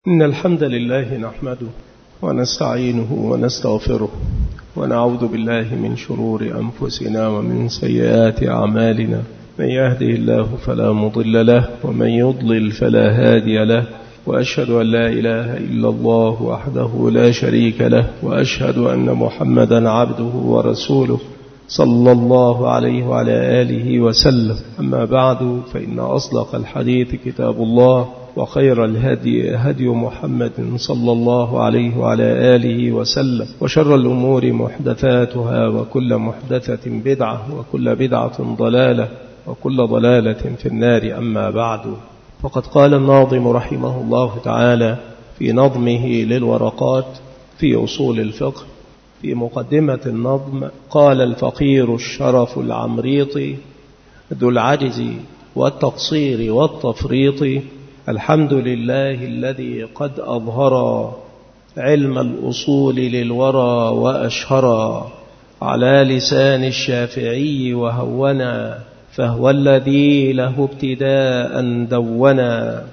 إن الحمد لله نحمده ونستعينه ونستغفره ونعوذ بالله من شرور أنفسنا ومن سيئات أعمالنا. من يهده الله فلا مضل له ومن يضلل فلا هادي له، وأشهد أن لا إله إلا الله وحده لا شريك له، وأشهد أن محمدا عبده ورسوله صلى الله عليه وعلى آله وسلم. أما بعد، فإن أصدق الحديث كتاب الله، وخير الهدي هدي محمد صلى الله عليه وعلى آله وسلم، وشر الأمور محدثاتها، وكل محدثة بدعة، وكل بدعة ضلالة، وكل ضلالة في النار. أما بعد، فقد قال الناظم رحمه الله تعالى في نظمه للورقات في أصول الفقه في مقدمة النظم: قال الفقير الشرف العمريطي ذو العجز والتقصير والتفريط: الحمد لله الذي قد أظهر علم الأصول للورى وأشهر على لسان الشافعي وهونا، فهو الذي له ابتداء دونا،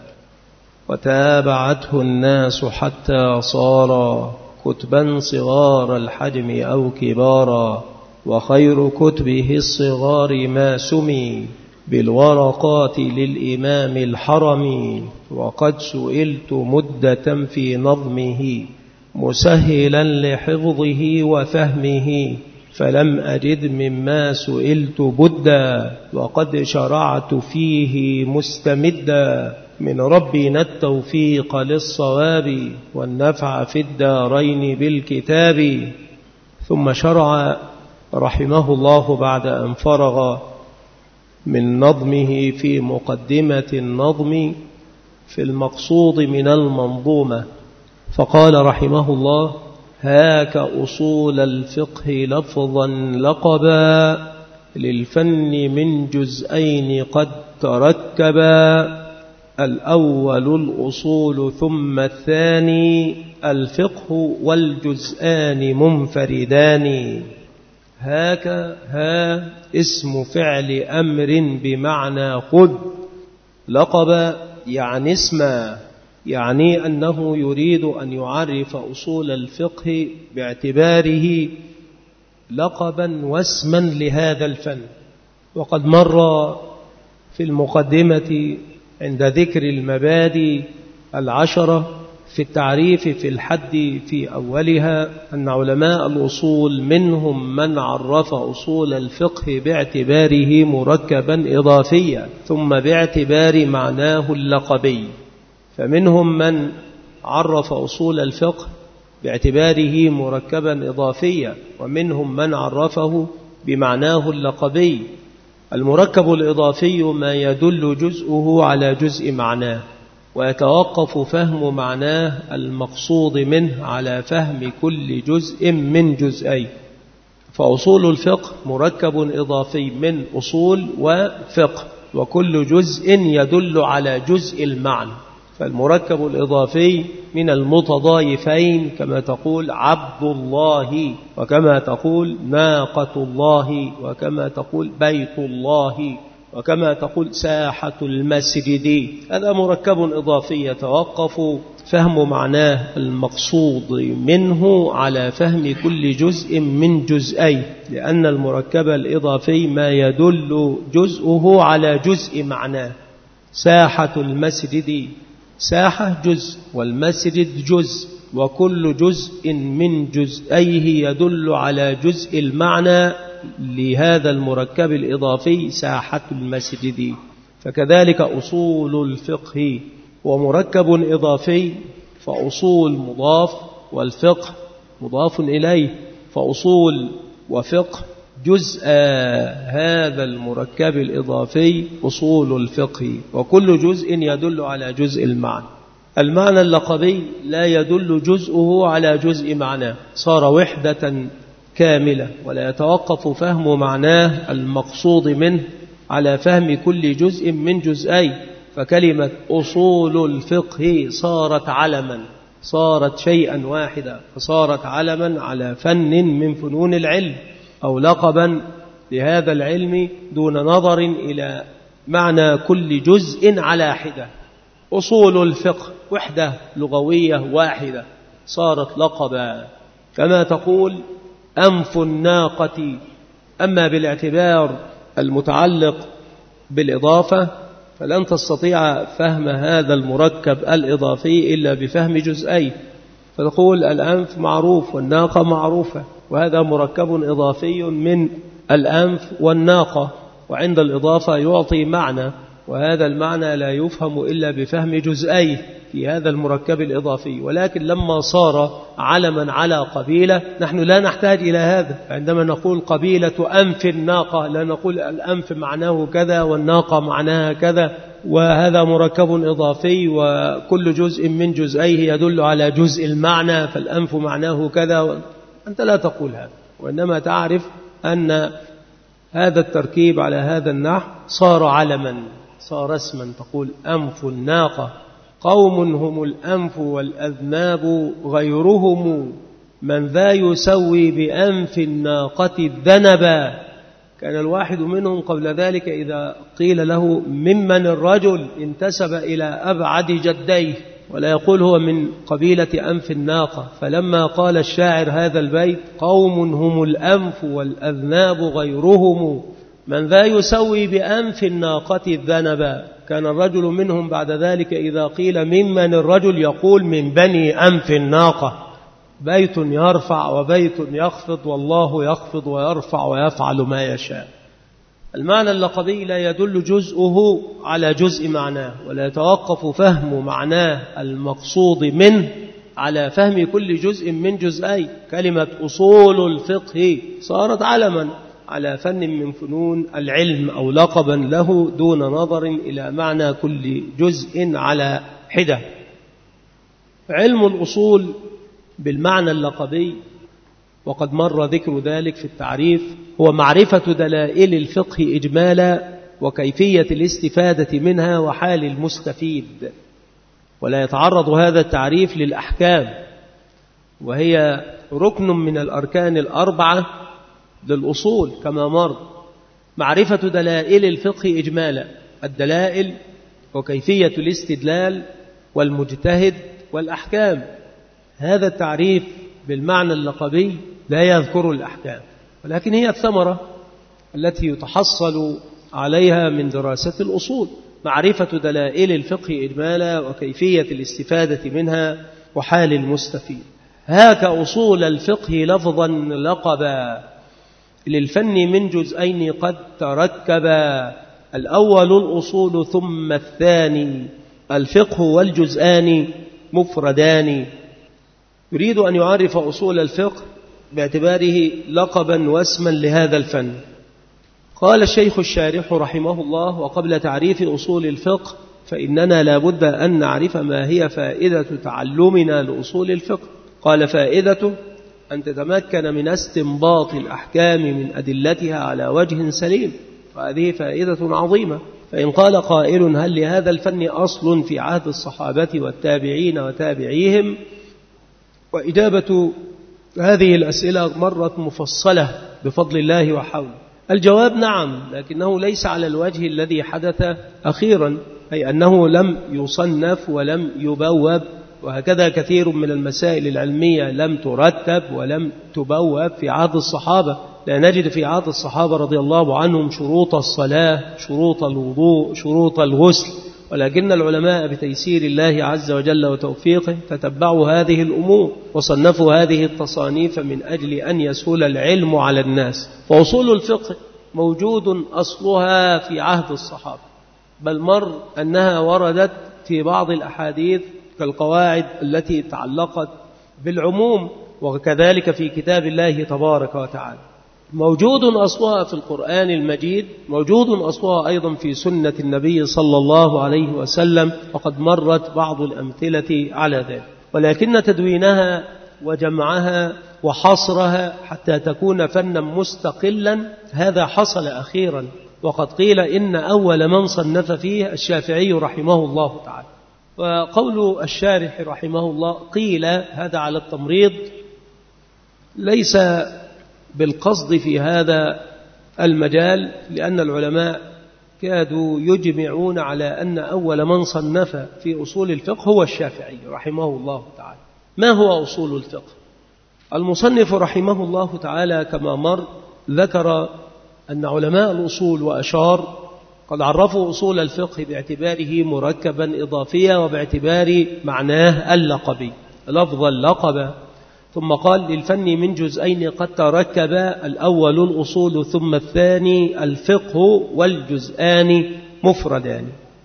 وتابعته الناس حتى صار كتبا صغار الحجم أو كبارا، وخير كتبه الصغار ما سمي بالورقات للإمام الحرمي. وقد سئلت مدة في نظمه مسهلا لحفظه وفهمه، فلم أجد مما سئلت بدا، وقد شرعت فيه مستمدا من ربنا التوفيق للصواب والنفع في الدارين بالكتاب. ثم شرع رحمه الله بعد أن فرغ من نظمه في مقدمة النظم في المقصود من المنظومة، فقال رحمه الله: هاك أصول الفقه لفظا لقبا، للفن من جزئين قد تركبا، الأول الأصول ثم الثاني الفقه، والجزآن منفردان. هاك، ها اسم فعل أمر بمعنى خذ، لقب يعني اسما، يعني أنه يريد أن يعرف أصول الفقه باعتباره لقبا واسما لهذا الفن. وقد مر في المقدمة عند ذكر المبادئ 10 في التعريف في الحد في أولها أن علماء الأصول منهم من عرف أصول الفقه باعتباره مركبا إضافيا، ثم باعتبار معناه اللقبي. فمنهم من عرف أصول الفقه باعتباره مركبا إضافيا، ومنهم من عرفه بمعناه اللقبي. المركب الإضافي ما يدل جزءه على جزء معناه، ويتوقف فهم معناه المقصود منه على فهم كل جزء من جزئين. فأصول الفقه مركب إضافي من أصول وفقه، وكل جزء يدل على جزء المعنى. فالمركب الإضافي من المتضايفين، كما تقول عبد الله، وكما تقول ناقة الله، وكما تقول بيت الله، وكما تقول ساحة المسجد. هذا مركب إضافي يتوقف فهم معناه المقصود منه على فهم كل جزء من جزئين، لأن المركب الإضافي ما يدل جزءه على جزء معناه. ساحة المسجد، ساحة جزء والمسجد جزء، وكل جزء من جزئيه يدل على جزء المعنى لهذا المركب الإضافي ساحة المسجد. فكذلك أصول الفقه ومركب إضافي، فأصول مضاف والفقه مضاف إليه، فأصول وفقه جزء هذا المركب الإضافي أصول الفقه، وكل جزء يدل على جزء المعنى. المعنى اللقبي لا يدل جزءه على جزء معناه، صار وحدة كاملة، ولا يتوقف فهم معناه المقصود منه على فهم كل جزء من جزئين. فكلمة أصول الفقه صارت علما، صارت شيئا واحدا، فصارت علما على فن من فنون العلم، أو لقبا لهذا العلم دون نظر إلى معنى كل جزء على حدة. أصول الفقه وحدة لغوية واحدة صارت لقبا، كما تقول أنف الناقة. أما بالاعتبار المتعلق بالإضافة فلن تستطيع فهم هذا المركب الإضافي إلا بفهم جزئين، فتقول الأنف معروف والناقة معروفة، وهذا مركب إضافي من الأنف والناقة، وعند الإضافة يعطي معنى، وهذا المعنى لا يفهم إلا بفهم جزئيه في هذا المركب الإضافي. ولكن لما صار علما على قبيلة نحن لا نحتاج إلى هذا. عندما نقول قبيلة أنف الناقة لا نقول الأنف معناه كذا والناقة معناها كذا، وهذا مركب إضافي وكل جزء من جزئيه يدل على جزء المعنى، فالأنف معناه كذا. أنت لا تقول هذا، وإنما تعرف أن هذا التركيب على هذا النحو صار علما، صار اسما. تقول أنف الناقة قوم هم الأنف والأذناب غيرهم، من ذا يسوي بأنف الناقة الذنبا. كان الواحد منهم قبل ذلك إذا قيل له ممن الرجل انتسب إلى أبعد جديه، ولا يقول هو من قبيلة أنف الناقة. فلما قال الشاعر هذا البيت قوم هم الأنف والأذناب غيرهم، من ذا يسوي بأنف الناقة الذنبا، كان الرجل منهم بعد ذلك إذا قيل ممن الرجل يقول من بني أنف الناقة. بيت يرفع وبيت يخفض، والله يخفض ويرفع ويفعل ما يشاء. المعنى اللقبي لا يدل جزءه على جزء معناه، ولا يتوقف فهم معناه المقصود منه على فهم كل جزء من جزئي. كلمة أصول الفقه صارت علما على فن من فنون العلم أو لقبا له دون نظر إلى معنى كل جزء على حدة. علم الأصول بالمعنى اللقبي، وقد مر ذكر ذلك في التعريف، هو معرفة دلائل الفقه إجمالا وكيفية الاستفادة منها وحال المستفيد. ولا يتعرض هذا التعريف للأحكام، وهي ركن من الأركان الأربعة للأصول كما مر. معرفة دلائل الفقه إجمالا، الدلائل وكيفية الاستدلال والمجتهد والأحكام. هذا التعريف بالمعنى اللقبي لا يذكر الأحكام، ولكن هي الثمرة التي يتحصل عليها من دراسة الأصول. معرفة دلائل الفقه إجمالا وكيفية الاستفادة منها وحال المستفيد. هاك أصول الفقه لفظا لقبا، للفن من جزئين قد تركبا، الأول الأصول ثم الثاني، الفقه والجزآن مفردان. يريد أن يعرف أصول الفقه باعتباره لقبا واسما لهذا الفن. قال الشيخ الشارح رحمه الله: وقبل تعريف أصول الفقه فإننا لا بد أن نعرف ما هي فائدة تعلمنا لأصول الفقه. قال: فائدته أن تتمكن من استنباط الأحكام من أدلتها على وجه سليم، وهذه فائدة عظيمة. فإن قال قائل: هل لهذا الفن أصل في عهد الصحابة والتابعين وتابعيهم؟ وإجابة هذه الأسئلة مرت مفصلة بفضل الله وحوله. الجواب: نعم، لكنه ليس على الوجه الذي حدث أخيرا، أي أنه لم يصنف ولم يبوب، وهكذا كثير من المسائل العلمية لم ترتب ولم تبوب في عهد الصحابة. لا نجد في عهد الصحابة رضي الله عنهم شروط الصلاة، شروط الوضوء، شروط الغسل، ولكن العلماء بتيسير الله عز وجل وتوفيقه تتبعوا هذه الأمور وصنفوا هذه التصانيف من أجل أن يسهل العلم على الناس. فأصول الفقه موجود أصلها في عهد الصحابة، بل مر أنها وردت في بعض الأحاديث كالقواعد التي تعلقت بالعموم، وكذلك في كتاب الله تبارك وتعالى. موجود أصلها في القرآن المجيد، موجود أصلها أيضا في سنة النبي صلى الله عليه وسلم، وقد مرت بعض الأمثلة على ذلك. ولكن تدوينها وجمعها وحصرها حتى تكون فنا مستقلا هذا حصل أخيرا، وقد قيل إن أول من صنف فيه الشافعي رحمه الله تعالى. وقول الشارح رحمه الله قيل هذا على التمريض، ليس بالقصد في هذا المجال، لأن العلماء كادوا يجمعون على أن أول من صنف في أصول الفقه هو الشافعي رحمه الله تعالى. ما هو أصول الفقه؟ المصنف رحمه الله تعالى كما مر ذكر أن علماء الأصول وأشار قد عرفوا أصول الفقه باعتباره مركبا إضافيا وباعتبار معناه اللقبي لفظ اللقب. ثم قال للفن من جزئين قد تركب، الأول الأصول ثم الثاني الفقه والجزءان مفردان.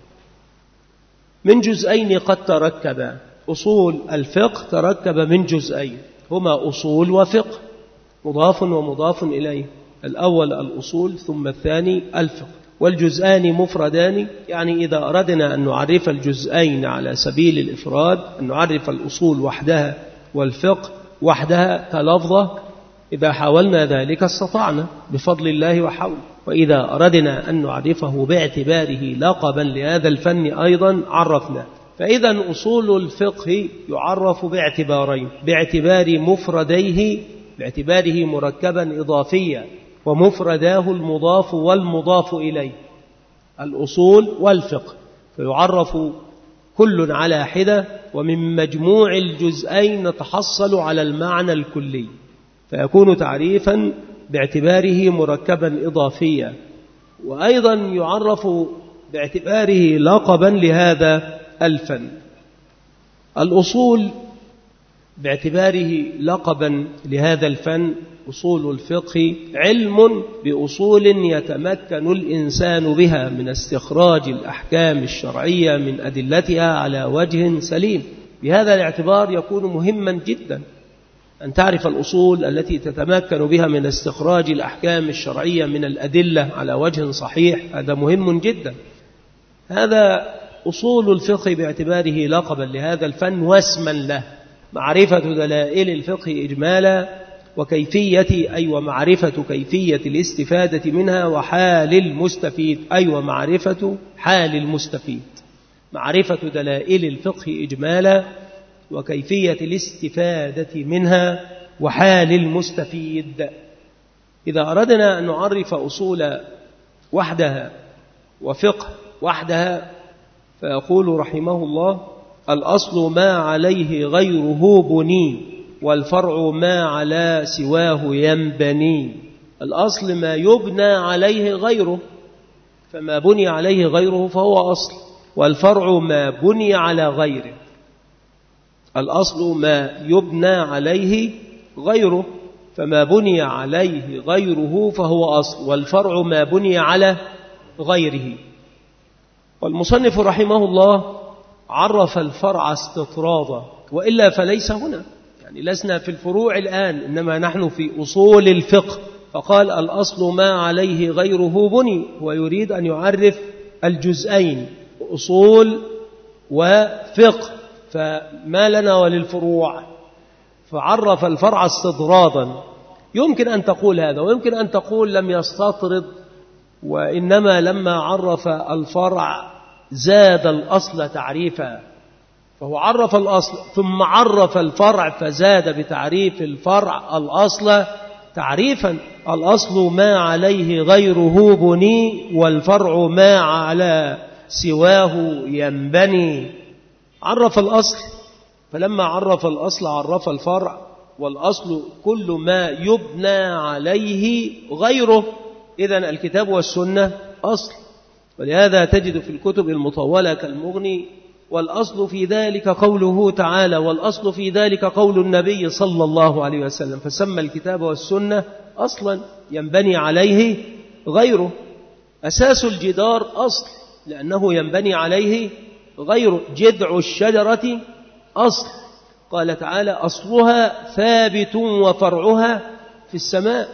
من جزئين قد تركب، أصول الفقه تركب من جزئين هما أصول وفقه مضاف ومضاف إليه، الأول الأصول ثم الثاني الفقه، والجزءان مفردان، يعني إذا أردنا أن نعرف الجزئين على سبيل الإفراد أن نعرف الأصول وحدها والفقه وحدها كلفظة، إذا حاولنا ذلك استطعنا بفضل الله وحوله. وإذا أردنا أن نعرفه باعتباره لقبا لهذا الفن أيضا عرفنا. فإذا أصول الفقه يعرف باعتبارين: باعتبار مفرديه باعتباره مركبا إضافيا ومفرداه المضاف والمضاف إليه، الأصول والفقه، فيعرف كل على حدة، ومن مجموع الجزئين نتحصل على المعنى الكلي، فيكون تعريفا باعتباره مركبا إضافيا، وأيضا يعرف باعتباره لقبا لهذا الفن. الأصول باعتباره لقبا لهذا الفن أصول الفقه علم بأصول يتمكن الإنسان بها من استخراج الأحكام الشرعية من أدلتها على وجه سليم. بهذا الاعتبار يكون مهما جدا أن تعرف الأصول التي تتمكن بها من استخراج الأحكام الشرعية من الأدلة على وجه صحيح، هذا مهم جدا. هذا أصول الفقه باعتباره لقبا لهذا الفن واسما له، معرفة دلائل الفقه إجمالا وكيفية ومعرفة كيفية الاستفادة منها وحال المستفيد ومعرفة حال المستفيد. معرفة دلائل الفقه إجمالا وكيفية الاستفادة منها وحال المستفيد. إذا أردنا أن نعرف أصول وحدها وفقه وحدها فيقول رحمه الله: الأصل ما عليه غيره بني والفرع ما على سواه ينبني. الأصل ما يبنى عليه غيره، فما بني عليه غيره فهو أصل، والفرع ما بني على غيره. الأصل ما يبنى عليه غيره، فما بني عليه غيره فهو أصل، والفرع ما بني على غيره. والمصنف رحمه الله عرف الفرع استطرادا، وإلا فليس هنا، يعني لسنا في الفروع الآن، إنما نحن في أصول الفقه. فقال: الأصل ما عليه غيره بني، ويريد أن يعرف الجزئين أصول وفقه، فما لنا وللفروع، فعرف الفرع استطرادا. يمكن أن تقول هذا، ويمكن أن تقول لم يستطرد، وإنما لما عرف الفرع زاد الأصل تعريفا، فهو عرف الأصل ثم عرف الفرع فزاد بتعريف الفرع الأصل تعريفا. الأصل ما عليه غيره بني والفرع ما على سواه ينبني. عرف الأصل، فلما عرف الأصل عرف الفرع، والأصل كل ما يبنى عليه غيره. إذن الكتاب والسنة أصل، ولهذا تجد في الكتب المطولة كالمغني: والأصل في ذلك قوله تعالى، والأصل في ذلك قول النبي صلى الله عليه وسلم، فسمى الكتاب والسنة أصلا ينبني عليه غيره. أساس الجدار أصل لأنه ينبني عليه غيره. جذع الشجرة أصل، قال تعالى: أصلها ثابت وفرعها في السماء.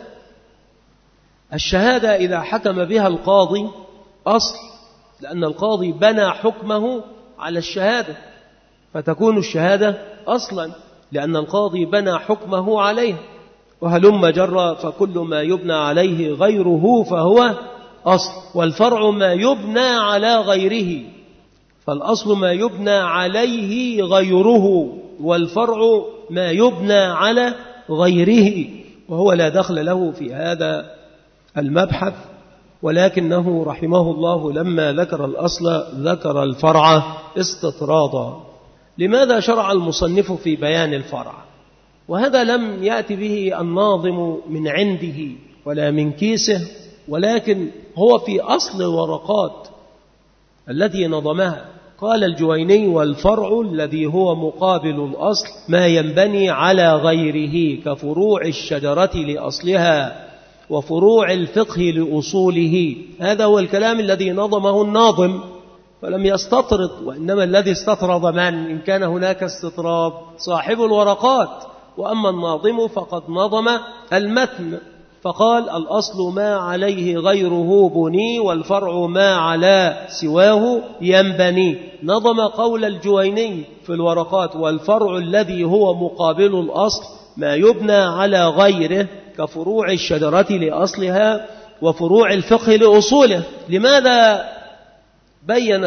الشهادة إذا حكم بها القاضي أصل، لأن القاضي بنى حكمه على الشهادة، فتكون الشهادة أصلا لأن القاضي بنى حكمه عليها. وهلم جرى، فكل ما يبنى عليه غيره فهو أصل، والفرع ما يبنى على غيره. فالأصل ما يبنى عليه غيره، والفرع ما يبنى على غيره، وهو لا دخل له في هذا المبحث، ولكنه رحمه الله لما ذكر الأصل ذكر الفرع استطرادا. لماذا شرع المصنف في بيان الفرع؟ وهذا لم يأتي به الناظم من عنده ولا من كيسه، ولكن هو في أصل الورقات التي نظمها. قال الجويني: والفرع الذي هو مقابل الأصل ما ينبني على غيره كفروع الشجرة لأصلها وفروع الفقه لأصوله. هذا هو الكلام الذي نظمه الناظم، فلم يستطرد، وإنما الذي استطرد من إن كان هناك استطراد صاحب الورقات، وأما الناظم فقد نظم المتن فقال: الأصل ما عليه غيره بني والفرع ما على سواه ينبني. نظم قول الجويني في الورقات: والفرع الذي هو مقابل الأصل ما يبنى على غيره كفروع الشجرة لأصلها وفروع الفقه لأصوله. لماذا بين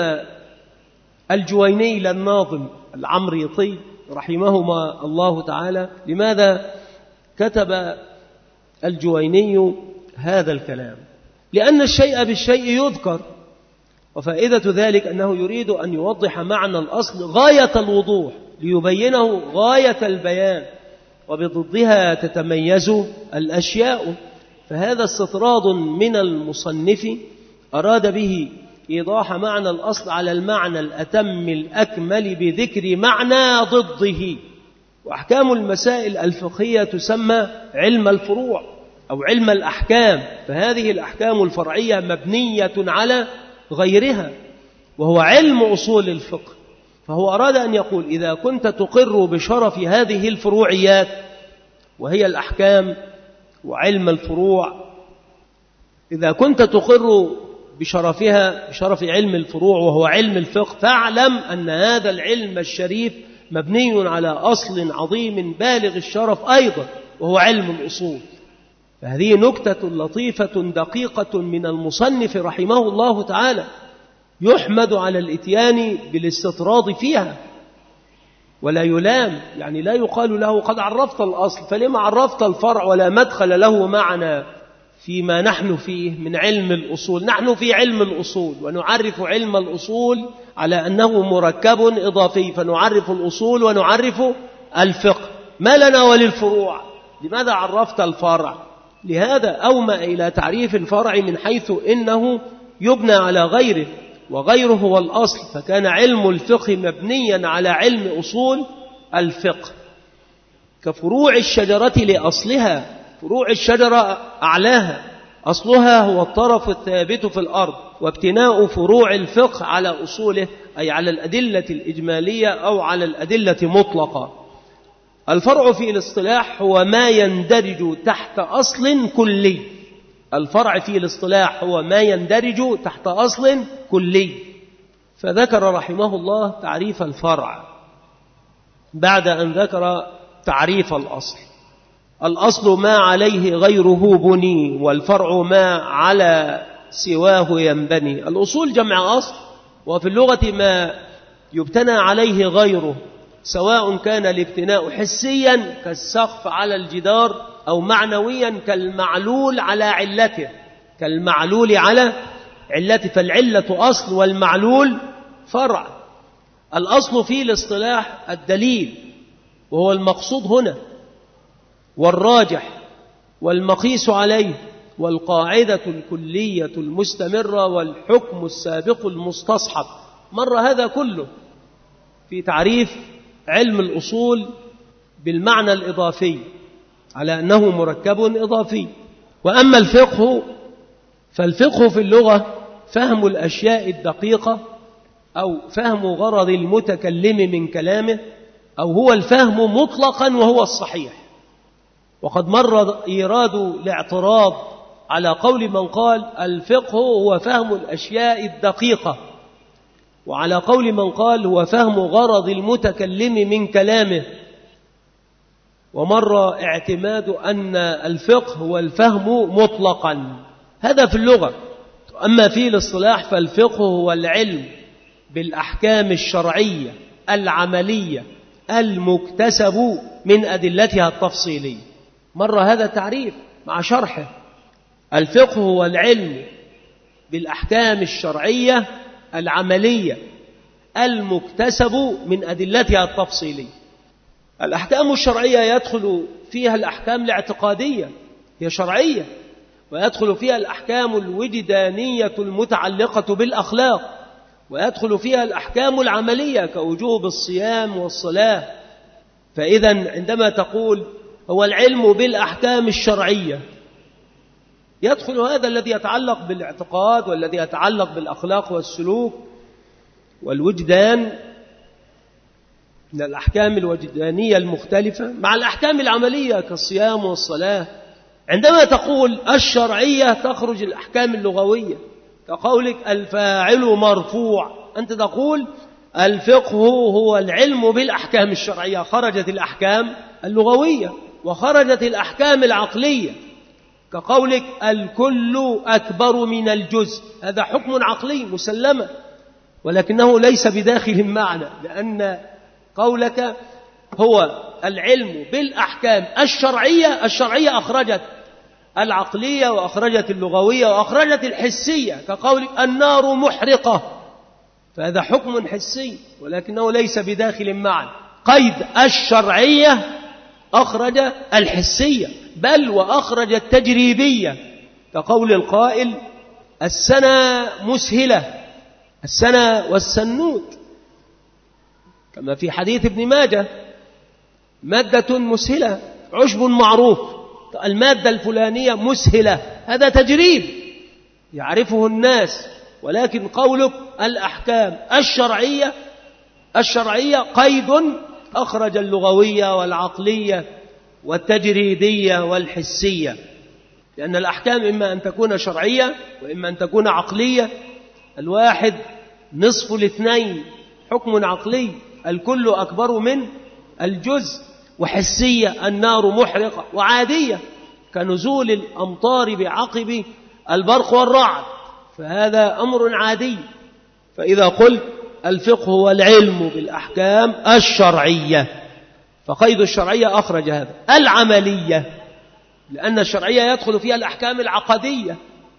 الجويني للناظم العمريطي رحمهما الله تعالى، لماذا كتب الجويني هذا الكلام؟ لأن الشيء بالشيء يذكر، وفائدة ذلك أنه يريد أن يوضح معنى الأصل غاية الوضوح ليبينه غاية البيان، وبضدها تتميز الأشياء. فهذا استطراد من المصنف أراد به إيضاح معنى الأصل على المعنى الأتم الأكمل بذكر معنى ضده. وأحكام المسائل الفقهية تسمى علم الفروع أو علم الأحكام، فهذه الأحكام الفرعية مبنية على غيرها وهو علم أصول الفقه. فهو أراد أن يقول: إذا كنت تقر بشرف هذه الفروعيات وهي الأحكام وعلم الفروع، إذا كنت تقر بشرفها بشرف علم الفروع وهو علم الفقه، فاعلم أن هذا العلم الشريف مبني على أصل عظيم بالغ الشرف أيضا وهو علم الأصول. فهذه نكتة لطيفة دقيقة من المصنف رحمه الله تعالى، يحمد على الإتيان بالاستطراد فيها ولا يلام. يعني لا يقال له قد عرفت الأصل فلما عرفت الفرع ولا مدخل له معنا فيما نحن فيه من علم الأصول. نحن في علم الأصول ونعرف علم الأصول على أنه مركب إضافي، فنعرف الأصول ونعرف الفقه. ما لنا وللفروع؟ لماذا عرفت الفرع؟ لهذا أومأ إلى تعريف الفرع من حيث إنه يبنى على غيره، وغيره هو الأصل، فكان علم الفقه مبنيا على علم أصول الفقه. كفروع الشجرة لأصلها، فروع الشجرة أعلاها، أصلها هو الطرف الثابت في الأرض، وابتناء فروع الفقه على أصوله أي على الأدلة الإجمالية أو على الأدلة مطلقة. الفرع في الاصطلاح هو ما يندرج تحت أصل كلي. الفرع في الاصطلاح هو ما يندرج تحت أصل كلي. فذكر رحمه الله تعريف الفرع بعد أن ذكر تعريف الأصل. الأصل ما عليه غيره بني والفرع ما على سواه ينبني. الأصول جمع أصل، وفي اللغة ما يبتنى عليه غيره، سواء كان الابتناء حسيا كالسقف على الجدار أو معنويا كالمعلول على علته، كالمعلول على علته، فالعلة أصل والمعلول فرع. الأصل في الاصطلاح الدليل، وهو المقصود هنا والراجح والمقيس عليه والقاعدة الكلية المستمرة والحكم السابق المستصحب. مر هذا كله في تعريف علم الأصول بالمعنى الإضافي على أنه مركب إضافي. وأما الفقه فالفقه في اللغة فهم الأشياء الدقيقة أو فهم غرض المتكلم من كلامه، أو هو الفهم مطلقا وهو الصحيح. وقد مر إيراد الاعتراض على قول من قال الفقه هو فهم الأشياء الدقيقة، وعلى قول من قال هو فهم غرض المتكلم من كلامه. ومر اعتماد أن الفقه هو الفهم مطلقا، هذا في اللغة. أما في الاصطلاح فالفقه هو العلم بالأحكام الشرعية العملية المكتسب من أدلتها التفصيلية. مر هذا التعريف مع شرحه. الفقه هو العلم بالأحكام الشرعية العملية المكتسب من أدلتها التفصيلية. الأحكام الشرعية يدخل فيها الأحكام الاعتقادية هي شرعية، ويدخل فيها الأحكام الوجدانية المتعلقة بالأخلاق، ويدخل فيها الأحكام العملية كوجوب الصيام والصلاة. فإذا عندما تقول هو العلم بالأحكام الشرعية، يدخل هذا الذي يتعلق بالاعتقاد والذي يتعلق بالأخلاق والسلوك والوجدان من الأحكام الوجدانية المختلفة مع الأحكام العملية كالصيام والصلاة. عندما تقول الشرعية تخرج الأحكام اللغوية كقولك الفاعل مرفوع، أنت تقول الفقه هو العلم بالأحكام الشرعية، خرجت الأحكام اللغوية وخرجت الأحكام العقلية كقولك الكل أكبر من الجزء، هذا حكم عقلي مسلمة ولكنه ليس بداخل المعنى، لأن قولك هو العلم بالأحكام الشرعية أخرجت العقلية وأخرجت اللغوية وأخرجت الحسية كقولك النار محرقة، فهذا حكم حسي ولكنه ليس بداخل المعنى. قيد الشرعية أخرج الحسية بل وأخرج التجريبية كقول القائل السنة مسهلة، السنة والسنوت، كما في حديث ابن ماجه مادة مسهلة عشب معروف، المادة الفلانية مسهلة، هذا تجريب يعرفه الناس. ولكن قولك الأحكام الشرعية قيد أخرج اللغوية والعقلية والتجريدية والحسية، لأن الأحكام إما أن تكون شرعية وإما أن تكون عقلية. الواحد نصف الاثنين، حكم عقلي الكل أكبر من الجزء، وحسية النار محرقة، وعادية كنزول الأمطار بعقب البرق والرعد، فهذا أمر عادي. فإذا قلت الفقه هو العلم بالأحكام الشرعية فقيد الشرعية أخرج هذا. العملية، لأن الشرعية يدخل فيها الأحكام العقدية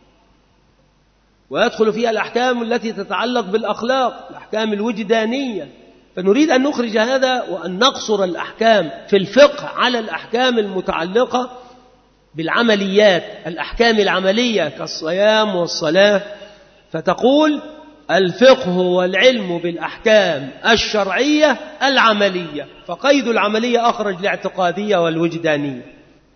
ويدخل فيها الأحكام التي تتعلق بالأخلاق، الأحكام الوجدانية، فنريد أن نخرج هذا وأن نقصر الأحكام في الفقه على الأحكام المتعلقة بالعمليات، الأحكام العملية كالصيام والصلاة. فتقول الفقه هو العلم بالأحكام الشرعية العملية، فقيد العملية أخرج الاعتقادية والوجدانية.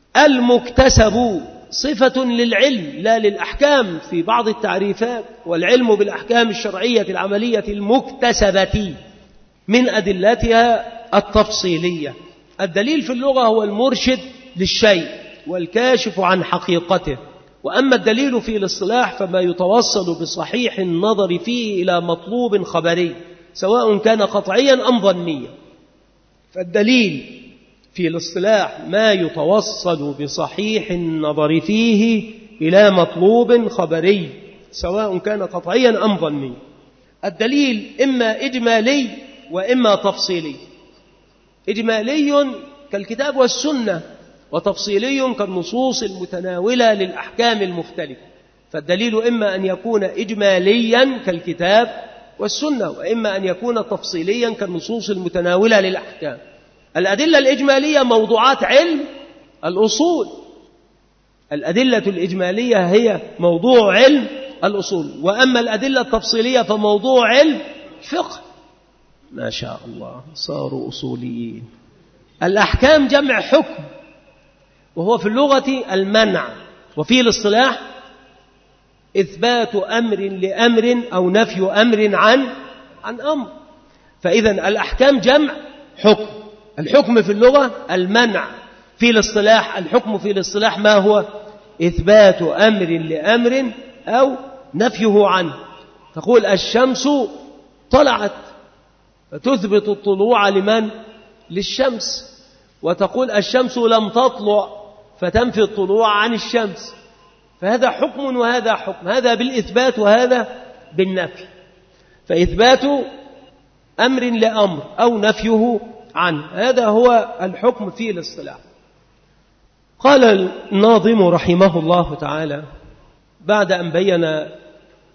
المكتسب صفة للعلم لا للأحكام في بعض التعريفات، والعلم بالأحكام الشرعية العملية المكتسبة من أدلتها التفصيلية. الدليل في اللغة هو المرشد للشيء والكاشف عن حقيقته، وأما الدليل في الاصطلاح فما يتوصل بصحيح النظر فيه إلى مطلوب خبري سواء كان قطعيا أم ظنيا. فالدليل في الاصطلاح ما يتوصل بصحيح النظر فيه إلى مطلوب خبري سواء كان قطعيا أم ظنيا. الدليل إما إجمالي وإما تفصيلي. إجمالي كالكتاب والسنة، وتفصيلي كالنصوص المتناولة للأحكام المختلفة. فالدليل إما أن يكون إجماليا كالكتاب والسنة، وإما أن يكون تفصيليا كالنصوص المتناولة للأحكام. الأدلة الإجمالية موضوعات علم الأصول، الأدلة الإجمالية هي موضوع علم الأصول، وأما الأدلة التفصيلية فموضوع علم فقه. ما شاء الله صاروا أصوليين. الأحكام جمع حكم، وهو في اللغة المنع، وفي الاصطلاح إثبات أمر لأمر أو نفي أمر عن أمر. فإذا الأحكام جمع حكم، الحكم في اللغة المنع، في الاصطلاح الحكم في الاصطلاح ما هو؟ إثبات أمر لأمر أو نفيه عنه. تقول الشمس طلعت فتثبت الطلوع لمن؟ للشمس. وتقول الشمس لم تطلع فتنفي الطلوع عن الشمس. فهذا حكم وهذا حكم، هذا بالإثبات وهذا بالنفي. فإثبات أمر لأمر أو نفيه عنه، هذا هو الحكم في الاصطلاح. قال الناظم رحمه الله تعالى بعد أن بين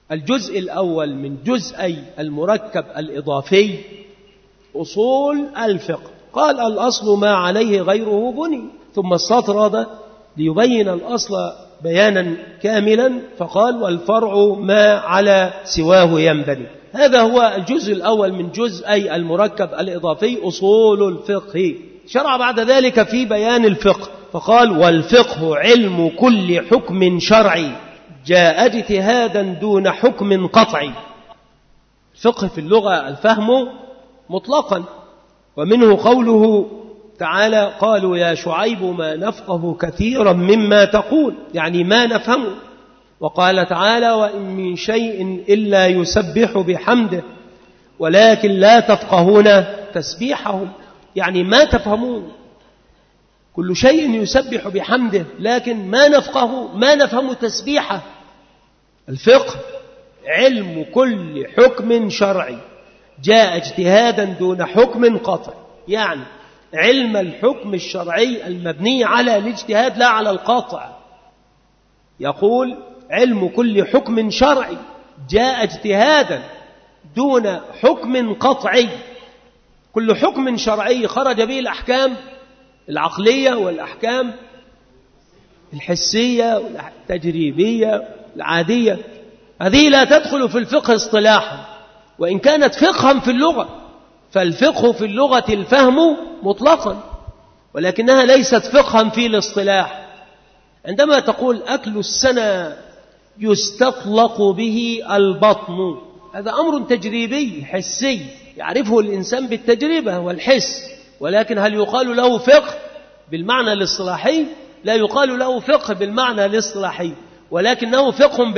الجزء الأول من جزئي المركب الإضافي أصول الفقه. قال الأصل ما عليه غيره بني، ثم استطرد ليبين الأصل بيانا كاملا فقال والفرع ما على سواه ينبني. هذا هو الجزء الأول من جزئي المركب الإضافي أصول الفقه. شرع بعد ذلك في بيان الفقه فقال والفقه علم كل حكم شرعي جاء اجتهادا دون حكم قطعي. الفقه في اللغة الفهم مطلقا، ومنه قوله تعالى قالوا يا شعيب ما نفقه كثيرا مما تقول، يعني ما نفهمه. وقال تعالى وإن من شيء إلا يسبح بحمده ولكن لا تفقهون تسبيحه، يعني ما تفهمون. كل شيء يسبح بحمده لكن ما نفهم تسبيحه. الفقه علم كل حكم شرعي جاء اجتهادا دون حكم قطعي، يعني علم الحكم الشرعي المبني على الاجتهاد لا على القطع. يقول علم كل حكم شرعي جاء اجتهادا دون حكم قطعي. كل حكم شرعي خرج به الأحكام العقلية والأحكام الحسية والتجريبية العادية، هذه لا تدخل في الفقه اصطلاحا وإن كانت فقها في اللغة، فالفقه في اللغة الفهم مطلقا، ولكنها ليست فقها في الاصطلاح. عندما تقول أكل السنة يستطلق به البطن، هذا أمر تجريبي حسي يعرفه الإنسان بالتجربة والحس، ولكن هل يقال له فقه بالمعنى الاصطلاحي؟ لا يقال له فقه بالمعنى الاصطلاحي، ولكنه فقه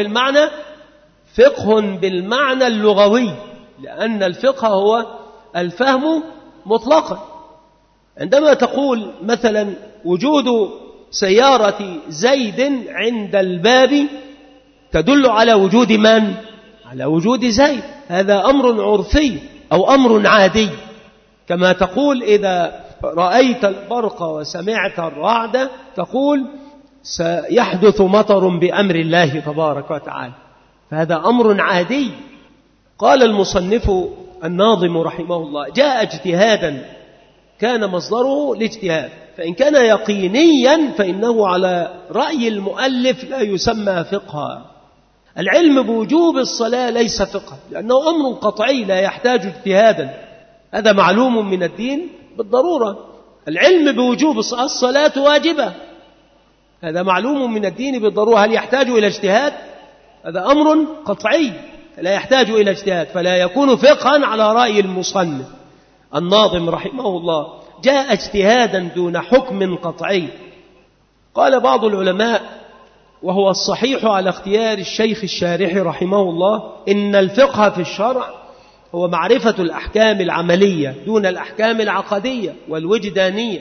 بالمعنى اللغوي، لأن الفقه هو الفهم مطلقا. عندما تقول مثلا وجود سيارة زيد عند الباب تدل على وجود من؟ على وجود زيد، هذا أمر عرفي أو أمر عادي. كما تقول إذا رأيت البرق وسمعت الرعد تقول سيحدث مطر بأمر الله تبارك وتعالى، فهذا أمر عادي. قال المصنف الناظم رحمه الله جاء اجتهادا كان مصدره الاجتهاد، فإن كان يقينيا فإنه على رأي المؤلف لا يسمى فقها. العلم بوجوب الصلاة ليس فقها لأنه أمر قطعي لا يحتاج اجتهادا، هذا معلوم من الدين بالضرورة. العلم بوجوب الصلاة واجبة، هذا معلوم من الدين بالضرورة، هل يحتاج إلى اجتهاد؟ هذا أمر قطعي لا يحتاج إلى اجتهاد، فلا يكون فقها على رأي المصنف الناظم رحمه الله. جاء اجتهادا دون حكم قطعي. قال بعض العلماء وهو الصحيح على اختيار الشيخ الشارح رحمه الله إن الفقه في الشرع هو معرفة الأحكام العملية دون الأحكام العقدية والوجدانية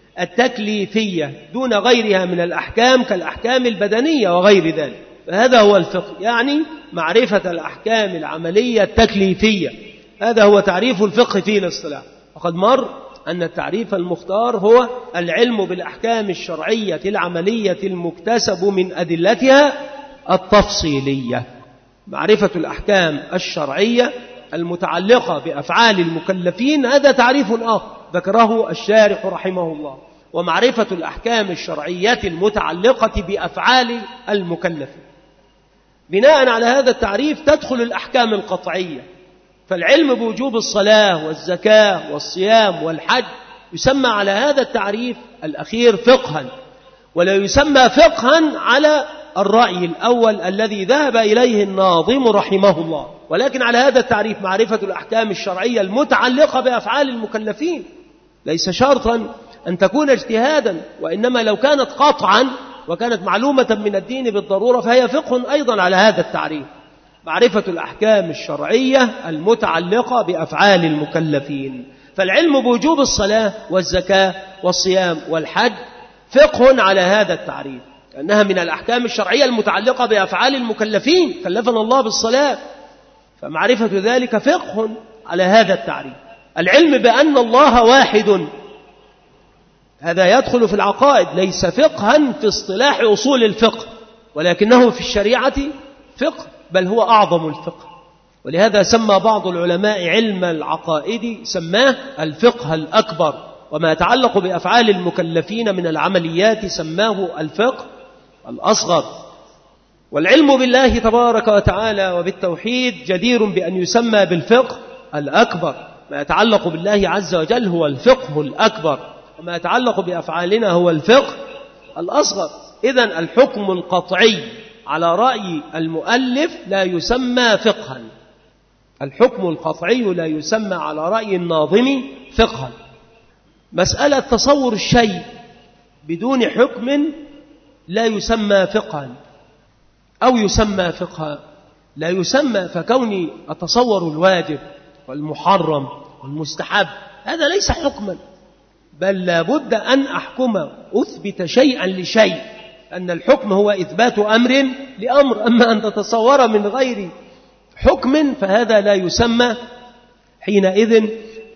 التكليفية دون غيرها من الأحكام كالأحكام البدنية وغير ذلك، فهذا هو الفقه، يعني معرفة الأحكام العملية التكليفية. هذا هو تعريف الفقه في الاصطلاح. وقد مر أن التعريف المختار هو العلم بالأحكام الشرعية العملية المكتسب من أدلتها التفصيلية. معرفة الأحكام الشرعية المتعلقة بأفعال المكلفين هذا تعريف آخر ذكره الشارح رحمه الله، ومعرفة الأحكام الشرعية المتعلقة بأفعال المكلفين. بناء على هذا التعريف تدخل الأحكام القطعية، فالعلم بوجوب الصلاة والزكاة والصيام والحج يسمى على هذا التعريف الأخير فقها، ولا يسمى فقها على الرأي الأول الذي ذهب إليه الناظم رحمه الله، ولكن على هذا التعريف معرفة الأحكام الشرعية المتعلقة بأفعال المكلفين ليس شرطا أن تكون اجتهادا، وإنما لو كانت قطعا وكانت معلومة من الدين بالضرورة فهي فقه أيضا على هذا التعريف. معرفة الأحكام الشرعية المتعلقة بأفعال المكلفين، فالعلم بوجوب الصلاة والزكاة والصيام والحج فقه على هذا التعريف، لأنها من الأحكام الشرعية المتعلقة بأفعال المكلفين، كلفنا الله بالصلاة، فمعرفة ذلك فقه على هذا التعريف. العلم بأن الله واحد هذا يدخل في العقائد، ليس فقها في اصطلاح أصول الفقه، ولكنه في الشريعة فقه، بل هو أعظم الفقه. ولهذا سمى بعض العلماء علم العقائد سماه الفقه الأكبر، وما يتعلق بأفعال المكلفين من العمليات سماه الفقه الأصغر. والعلم بالله تبارك وتعالى وبالتوحيد جدير بأن يسمى بالفقه الأكبر. ما يتعلق بالله عز وجل هو الفقه الأكبر، وما يتعلق بأفعالنا هو الفقه الأصغر. إذن الحكم القطعي على رأي المؤلف لا يسمى فقها، الحكم القطعي لا يسمى على رأي الناظم فقها. مسألة تصور الشيء بدون حكم لا يسمى فقها، أو يسمى فقها لا يسمى، فكوني أتصور الواجب والمحرم والمستحب هذا ليس حكما، بل لابد أن أحكم أثبت شيئا لشيء، أن الحكم هو إثبات أمر لأمر. أما أن تتصور من غير حكم فهذا لا يسمى حينئذ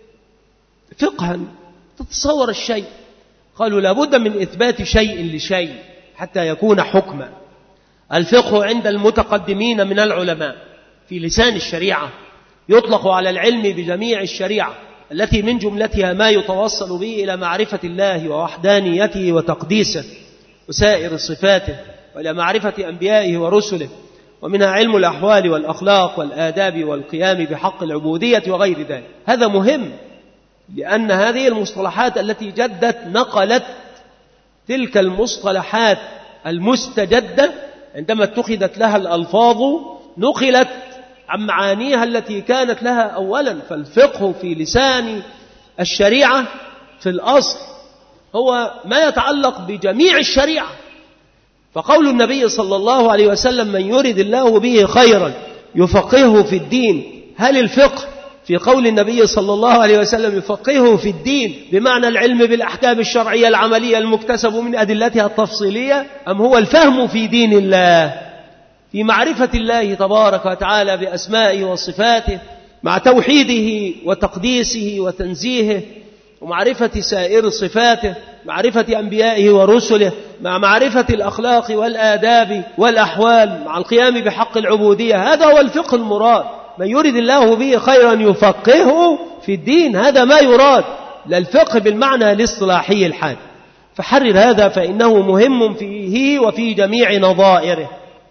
فقها. تتصور الشيء، قالوا لابد من إثبات شيء لشيء حتى يكون حكما. الفقه عند المتقدمين من العلماء في لسان الشريعة يطلق على العلم بجميع الشريعة التي من جملتها ما يتوصل به إلى معرفة الله ووحدانيته وتقديسه وسائر صفاته، وإلى معرفة أنبيائه ورسله، ومنها علم الأحوال والأخلاق والآداب والقيام بحق العبودية وغير ذلك. هذا مهم، لأن هذه المصطلحات التي جدت نقلت تلك المصطلحات المستجدة عندما اتخذت لها الألفاظ نقلت عن معانيها التي كانت لها أولا. فالفقه في لسان الشريعة في الأصل هو ما يتعلق بجميع الشريعة. فقول النبي صلى الله عليه وسلم من يرد الله به خيرا يفقهه في الدين، هل الفقه في قول النبي صلى الله عليه وسلم يفقهه في الدين بمعنى العلم بالأحكام الشرعية العملية المكتسب من أدلتها التفصيلية، أم هو الفهم في دين الله، في معرفة الله تبارك وتعالى بأسمائه وصفاته مع توحيده وتقديسه وتنزيهه، ومعرفة سائر صفاته، معرفة أنبيائه ورسله، مع معرفة الأخلاق والآداب والأحوال، مع القيام بحق العبودية. هذا هو الفقه المراد. من يرد الله به خيرا يفقهه في الدين، هذا ما يراد، لا الفقه بالمعنى الاصطلاحي الحاد. فحرر هذا فإنه مهم فيه وفي جميع نظائره.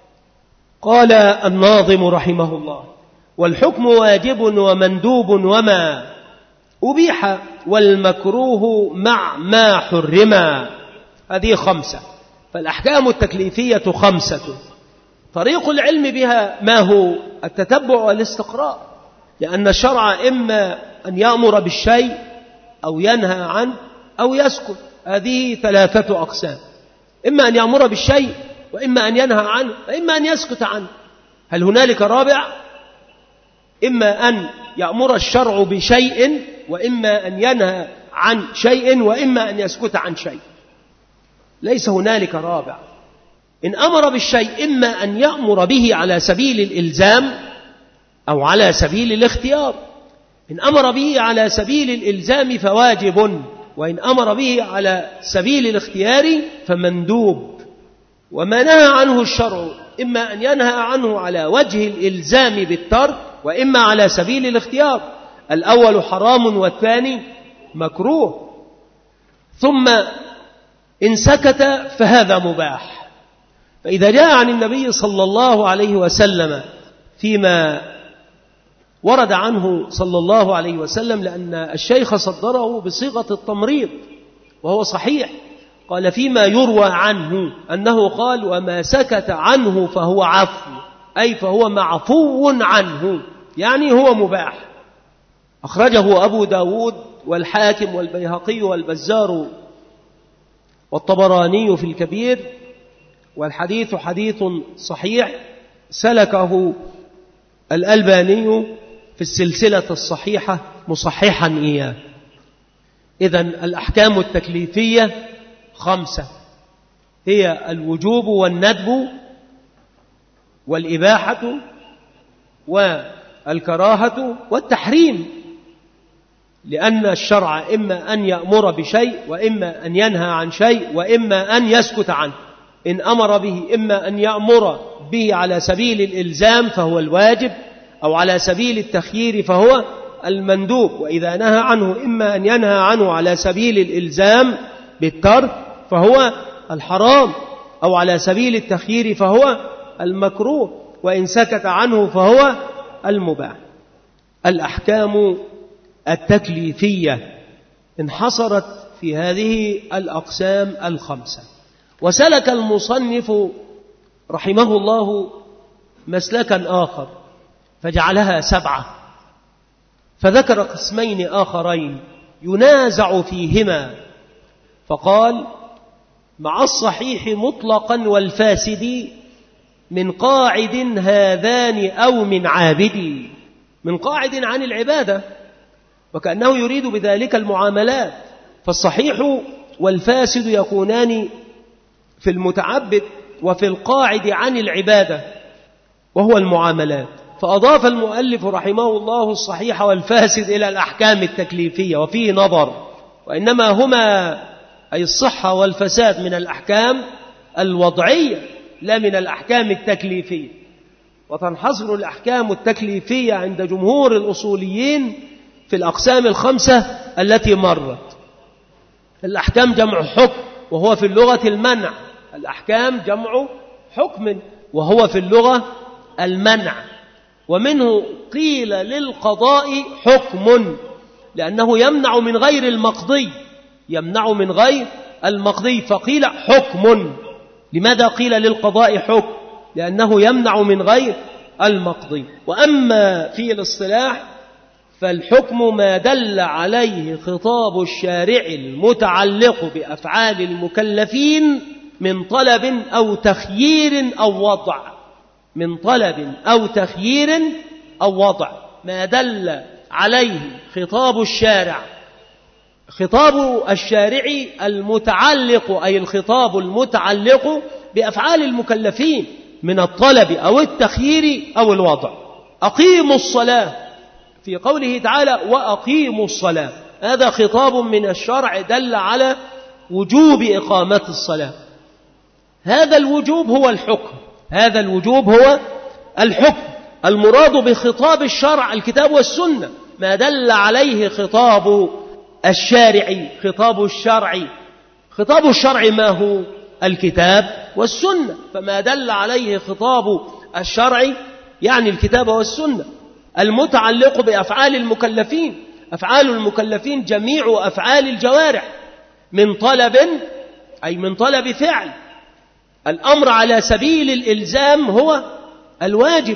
قال الناظم رحمه الله والحكم واجب ومندوب وما أبيح والمكروه مع ما حرما. هذه 5. فالأحكام التكليفية 5. طريق العلم بها ما هو التتبع والاستقراء، لأن الشرع إما أن يأمر بالشيء أو ينهى عنه أو يسكت. هذه 3 أقسام، إما أن يأمر بالشيء وإما أن ينهى عنه وإما أن يسكت عنه. هل هنالك رابع؟ إما أن يأمر الشرع بشيء وإما أن ينهى عن شيء وإما أن يسكت عن شيء، ليس هنالك رابع. إن أمر بالشيء إما أن يأمر به على سبيل الإلزام أو على سبيل الاختيار. إن أمر به على سبيل الإلزام فواجب، وإن أمر به على سبيل الاختيار فمندوب. وما نهى عنه الشرع إما أن ينهى عنه على وجه الإلزام بالترك وإما على سبيل الاختيار. الأول حرام والثاني مكروه. ثم إن سكت فهذا مباح. فإذا جاء عن النبي صلى الله عليه وسلم فيما ورد عنه صلى الله عليه وسلم، لأن الشيخ صدره بصيغة التمريض وهو صحيح، قال فيما يروى عنه أنه قال وما سكت عنه فهو عفو، أي فهو معفو عنه، يعني هو مباح. أخرجه أبو داود والحاكم والبيهقي والبزار والطبراني في الكبير، والحديث حديث صحيح سلكه الألباني في السلسلة الصحيحة مصححا إياه. إذن الأحكام التكليفية 5، هي الوجوب والندب والإباحة والكراهة والتحريم، لأن الشرع إما أن يأمر بشيء وإما أن ينهى عن شيء وإما أن يسكت عنه. إن أمر به إما أن يأمر به على سبيل الإلزام فهو الواجب، أو على سبيل التخيير فهو المندوب. وإذا نهى عنه إما أن ينهى عنه على سبيل الإلزام بالترك فهو الحرام، أو على سبيل التخيير فهو المكروه، وإن سكت عنه فهو المباح. الأحكام التكليفية انحصرت في هذه الأقسام الخمسة. وسلك المصنف رحمه الله مسلكا آخر فجعلها 7، فذكر قسمين آخرين ينازع فيهما، فقال: مع الصحيح مطلقا والفاسد من قاعد هذان أو من عابد. من قاعد عن العبادة، وكأنه يريد بذلك المعاملات، فالصحيح والفاسد يكونان في المتعبد وفي القاعد عن العبادة وهو المعاملات. فأضاف المؤلف رحمه الله الصحيح والفاسد إلى الأحكام التكليفية، وفيه نظر، وإنما هما أي الصحة والفساد من الأحكام الوضعية لا من الأحكام التكليفية. وتنحصر الأحكام التكليفية عند جمهور الأصوليين في الأقسام الخمسة التي مرت. الأحكام جمع حكم وهو في اللغة المنع، الأحكام جمع حكم وهو في اللغة المنع. ومنه قيل للقضاء حكم لأنه يمنع من غير المقضي، يمنع من غير المقضي، فقيل حكم. لماذا قيل للقضاء حكم؟ لأنه يمنع من غير المقضي. وأما في الاصطلاح فالحكم ما دل عليه خطاب الشارع المتعلق بأفعال المكلفين من طلب أو تخيير أو وضع، من طلب أو تخيير أو وضع، ما دل عليه خطاب الشارع. خطاب الشارع المتعلق أي الخطاب المتعلق بأفعال المكلفين من الطلب أو التخيير أو الوضع. أقيموا الصلاة في قوله تعالى وأقيموا الصلاة، هذا خطاب من الشرع دل على وجوب إقامة الصلاة. هذا الوجوب هو الحكم، هذا الوجوب هو الحكم. المراد بخطاب الشرع الكتاب والسنة، ما دل عليه خطاب الشارع. خطاب الشرع، خطاب الشرع ما هو؟ الكتاب والسنة. فما دل عليه خطاب الشرع يعني الكتاب والسنة المتعلق بأفعال المكلفين. أفعال المكلفين جميع أفعال الجوارح من طلب أي من طلب فعل. الأمر على سبيل الإلزام هو الواجب،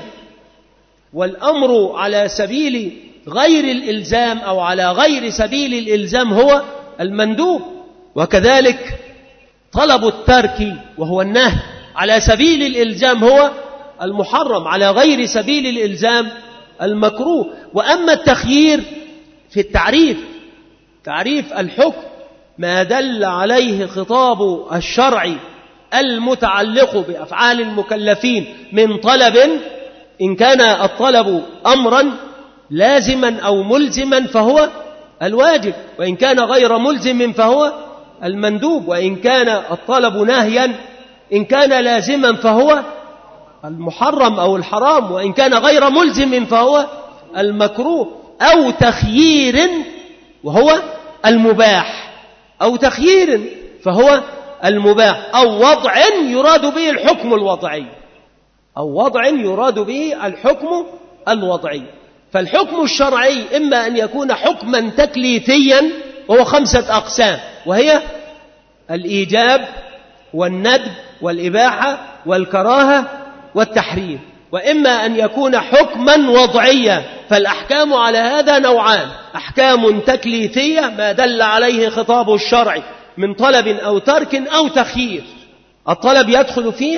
والأمر على سبيل غير الإلزام أو على غير سبيل الإلزام هو المندوب. وكذلك طلب الترك وهو النهي على سبيل الإلزام هو المحرم، على غير سبيل الإلزام المكروه. وأما التخيير في التعريف، تعريف الحكم ما دل عليه خطاب الشرع المتعلق بأفعال المكلفين من طلب، إن كان الطلب أمرا لازما أو ملزما فهو الواجب، وإن كان غير ملزم فهو المندوب، وإن كان الطلب نهيا إن كان لازما فهو المحرم أو الحرام، وإن كان غير ملزم فهو المكروه. أو تخيير وهو المباح، أو تخيير فهو المباح، أو وضع يراد به الحكم الوضعي، أو وضع يراد به الحكم الوضعي. فالحكم الشرعي إما أن يكون حكما تكليفيا وهو 5 أقسام، وهي الإيجاب والندب والإباحة والكراهة والتحريم، وإما أن يكون حكما وضعيا. فالأحكام على هذا نوعان: أحكام تكليفية ما دل عليه خطاب الشرع من طلب أو ترك أو تخيير. الطلب يدخل فيه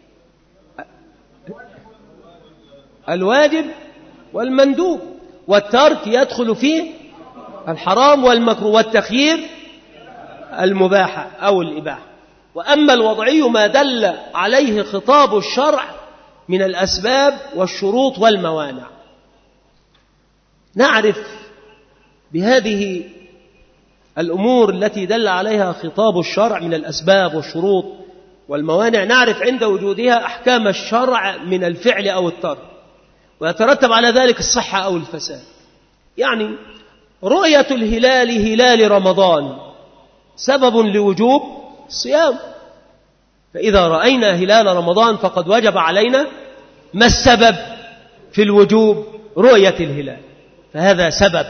الواجب والمندوب، والترك يدخل فيه الحرام والمكروه، والتخيير المباحة أو الإباحة. وأما الوضعي ما دل عليه خطاب الشرع من الأسباب والشروط والموانع. نعرف بهذه الأمور التي دل عليها خطاب الشرع من الأسباب والشروط والموانع نعرف عند وجودها أحكام الشرع من الفعل أو الترك، ويترتب على ذلك الصحة أو الفساد. يعني رؤية الهلال هلال رمضان سبب لوجوب الصيام، فإذا رأينا هلال رمضان فقد وجب علينا. ما السبب في الوجوب؟ رؤية الهلال، فهذا سبب.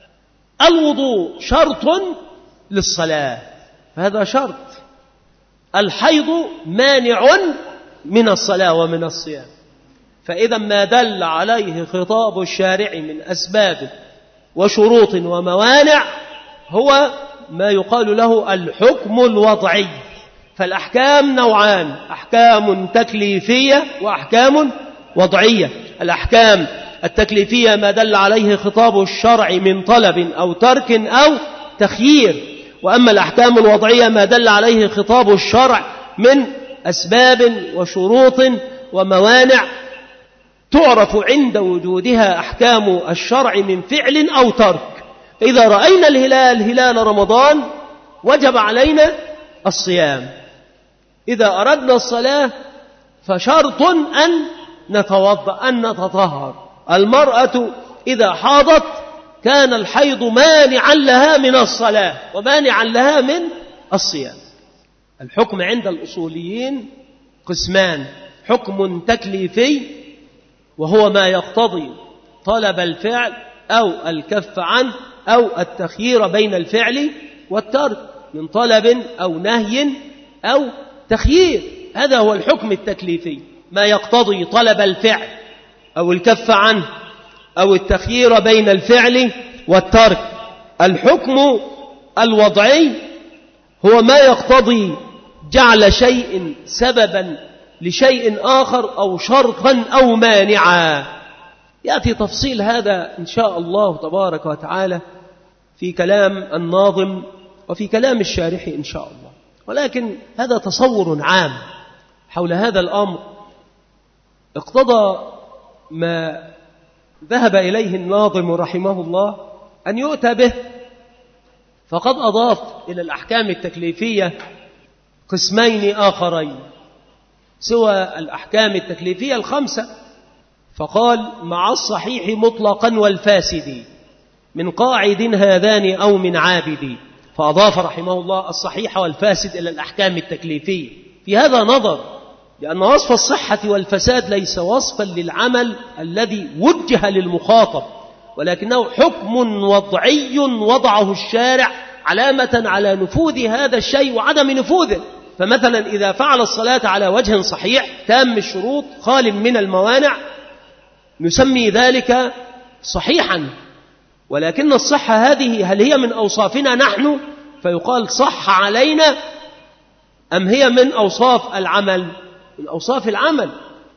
الوضوء شرط للصلاة، فهذا شرط. الحيض مانع من الصلاة ومن الصيام، فإذا ما دل عليه خطاب الشارع من أسباب وشروط وموانع هو ما يقال له الحكم الوضعي. فالأحكام نوعان: أحكام تكليفية وأحكام وضعية. الأحكام التكليفية ما دل عليه خطاب الشرع من طلب أو ترك أو تخيير، وأما الأحكام الوضعية ما دل عليه خطاب الشرع من أسباب وشروط وموانع تعرف عند وجودها أحكام الشرع من فعل أو ترك. فإذا رأينا الهلال هلال رمضان وجب علينا الصيام. إذا أردنا الصلاة فشرط أن نتوضأ، أن نتطهر. المرأة إذا حاضت كان الحيض مانعا لها من الصلاة ومانعا لها من الصيام. الحكم عند الأصوليين قسمان: حكم تكليفي وهو ما يقتضي طلب الفعل أو الكف عنه أو التخيير بين الفعل والترك من طلب أو نهي أو تخيير، هذا هو الحكم التكليفي، ما يقتضي طلب الفعل أو الكف عنه أو التخيير بين الفعل والترك. الحكم الوضعي هو ما يقتضي جعل شيء سببا لشيء آخر أو شرطا أو مانعا. يأتي تفصيل هذا إن شاء الله تبارك وتعالى في كلام الناظم وفي كلام الشارح إن شاء الله، ولكن هذا تصور عام حول هذا الأمر اقتضى ما ذهب إليه الناظم رحمه الله أن يؤتى به، فقد أضاف إلى الأحكام التكليفية قسمين آخرين سوى الأحكام التكليفية الخمسة، فقال: مع الصحيح مطلقا والفاسد من قاعد هذان أو من عابد. فأضاف رحمه الله الصحيح والفاسد إلى الأحكام التكليفية. في هذا نظر، لأن وصف الصحة والفساد ليس وصفا للعمل الذي وجه للمخاطب، ولكنه حكم وضعي وضعه الشارع علامة على نفوذ هذا الشيء وعدم نفوذه. فمثلا إذا فعل الصلاة على وجه صحيح تام الشروط خال من الموانع نسمي ذلك صحيحا، ولكن الصحة هذه هل هي من أوصافنا نحن فيقال صح علينا، أم هي من أوصاف العمل؟ من أوصاف العمل،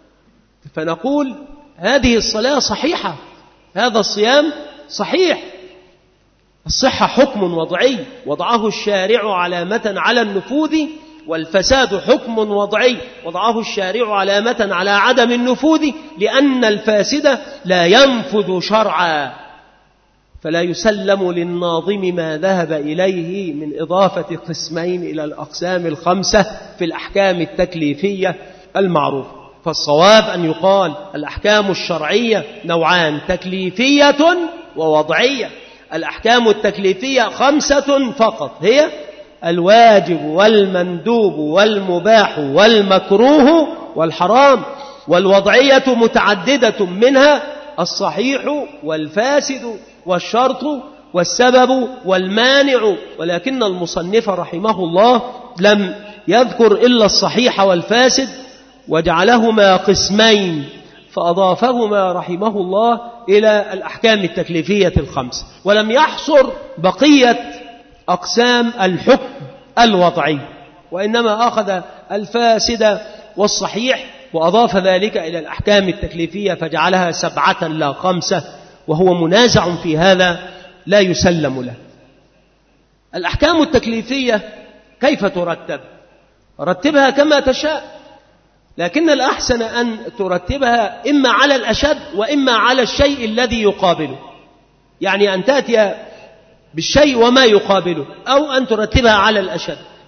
فنقول هذه الصلاة صحيحة، هذا الصيام صحيح. الصحة حكم وضعي وضعه الشارع علامة على النفوذ، والفساد حكم وضعي وضعه الشارع علامة على عدم النفوذ، لأن الفاسد لا ينفذ شرعا، فلا يسلم للناظم ما ذهب إليه من إضافة قسمين إلى الأقسام الخمسة في الأحكام التكليفية المعروفة. فالصواب أن يقال الأحكام الشرعية نوعان: تكليفية ووضعية. الأحكام التكليفية خمسة فقط، هي الواجب والمندوب والمباح والمكروه والحرام، والوضعية متعددة منها الصحيح والفاسد والشرط والسبب والمانع، ولكن المصنف رحمه الله لم يذكر إلا الصحيح والفاسد وجعلهما قسمين، فأضافهما رحمه الله إلى الأحكام التكليفية الخمس، ولم يحصر بقية أقسام الحكم الوضعي، وإنما أخذ الفاسد والصحيح وأضاف ذلك إلى الأحكام التكليفية فجعلها 7 لا 5، وهو منازع في هذا لا يسلم له. الأحكام التكليفية كيف ترتب؟ رتبها كما تشاء، لكن الأحسن أن ترتبها إما على الأشد وإما على الشيء الذي يقابله، يعني أن تأتي بالشيء وما يقابله، أو أن ترتبها على الأشد.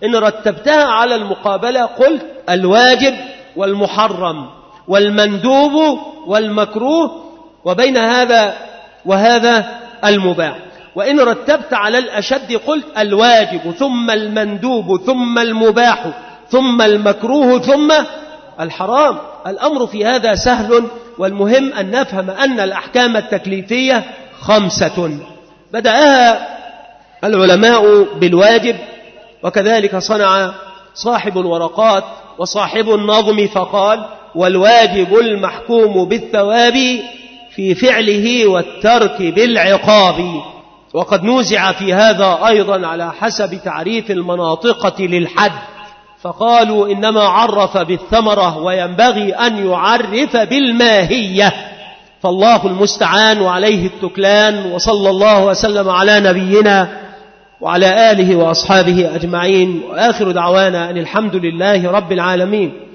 إن رتبتها على المقابلة قلت الواجب والمحرم والمندوب والمكروه، وبين هذا وهذا المباح. وإن رتبت على الأشد قلت الواجب ثم المندوب ثم المباح ثم المكروه ثم الحرام. الأمر في هذا سهل، والمهم أن نفهم أن الأحكام التكليفية 5. بدأها العلماء بالواجب، وكذلك صنع صاحب الورقات وصاحب النظم فقال: والواجب المحكوم بالثواب في فعله والترك بالعقاب. وقد نوزع في هذا أيضا على حسب تعريف المناطقة للحد، فقالوا إنما عرف بالثمرة وينبغي أن يعرف بالماهية، فالله المستعان وعليه التكلان. وصلى الله وسلم على نبينا وعلى آله وأصحابه أجمعين، وآخر دعوانا أن الحمد لله رب العالمين.